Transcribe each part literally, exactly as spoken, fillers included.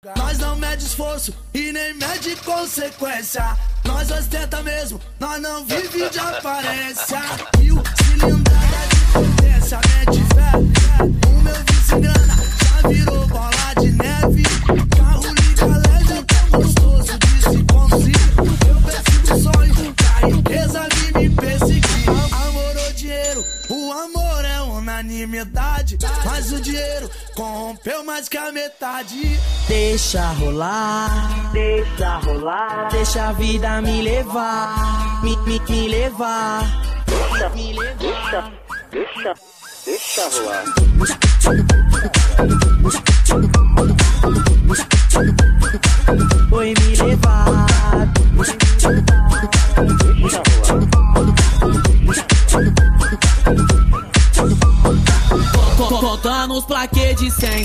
Nós não mede esforço e nem mede consequência. Nós ostenta mesmo, nós não vive de aparência. Mil cilindrada de potência, mete fé. O meu vice grana já virou bola de neve. Carro liga leve, tão gostoso de se conduzir. Eu persigo o sonho, que a riqueza de me perseguir. Amor ou dinheiro, o amor é unanimidade. Mas o dinheiro corrompeu mais que a metade. Deixa rolar, deixa rolar, deixa a vida me levar, me, me, me levar, deixa, me levar, deixa, deixa, deixa rolar. Foi me levar, deixa rolar. Contando os plaquês de cem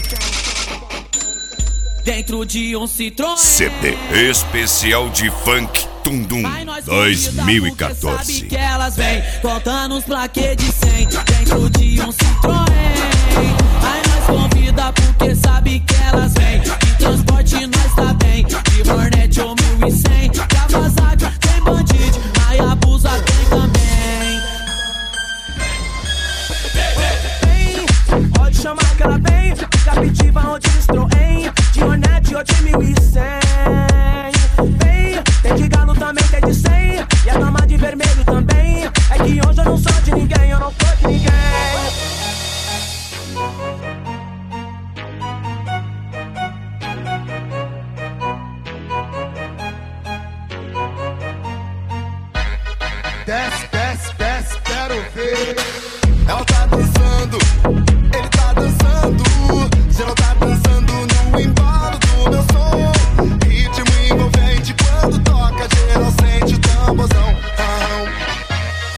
dentro de um Citroën. C D especial de funk Tundum dois mil e quatorze. Sabe que elas vêm contando os plaquês de cem dentro de um Citroën. Aí nós convida porque sabe que elas vêm